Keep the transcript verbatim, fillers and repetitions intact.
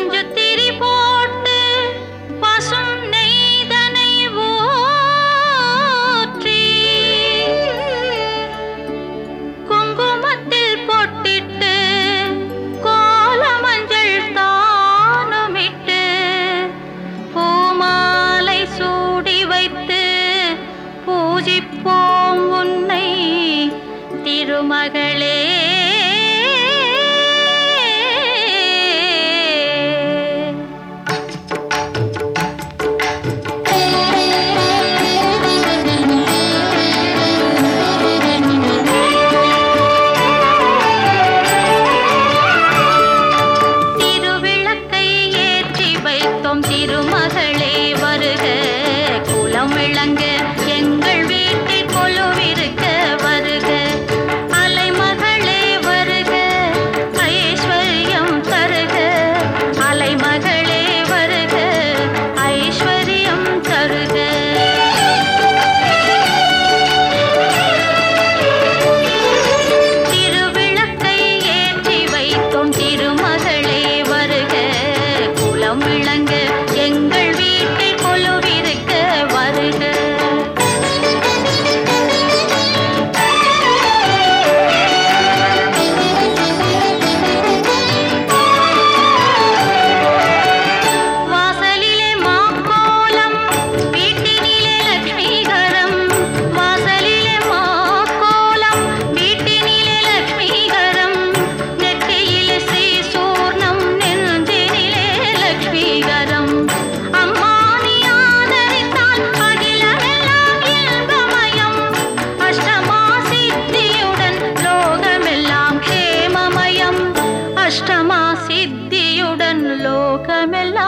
பூஜிப்போம் உன்னை திருமகளே. திருவிளக்கை ஏற்றி வைத்தோம் திருமகளே வருக, குலம் விளங்க எங்கள் வீட்டில் கொலுவிருக்க வருக. அலைமகளே வருக, ஐஸ்வர்யம் தருக. அலைமகளே வருக, ஐஸ்வர்யம் தருக. திருவிளக்கை ஏற்றி வைத்தோம் திருமகளே வருக, குலம் விளங்க எங்கள் வீட்டில் கொலுவிருக்க வருக. வாசலிலே மாக்கோலம் வீட்டினிலே லட்சுமிகரம். வாசலிலே மாக்கோலம் வீட்டினிலே லட்சுமிகரம். நெற்றியிலே ஸ்ரீ சூர்ணம் நெஞ்சினிலே லட்சுமிகரம். அம்மா நீ ஆதரித்தால் அகிலமெல்லாம் இன்பமயம். அஷ்டமா சித்தியுடன் லோகமெல்லாம் கேமமயம். அஷ்டமா சித்தியுடன் லோகமெல்லாம்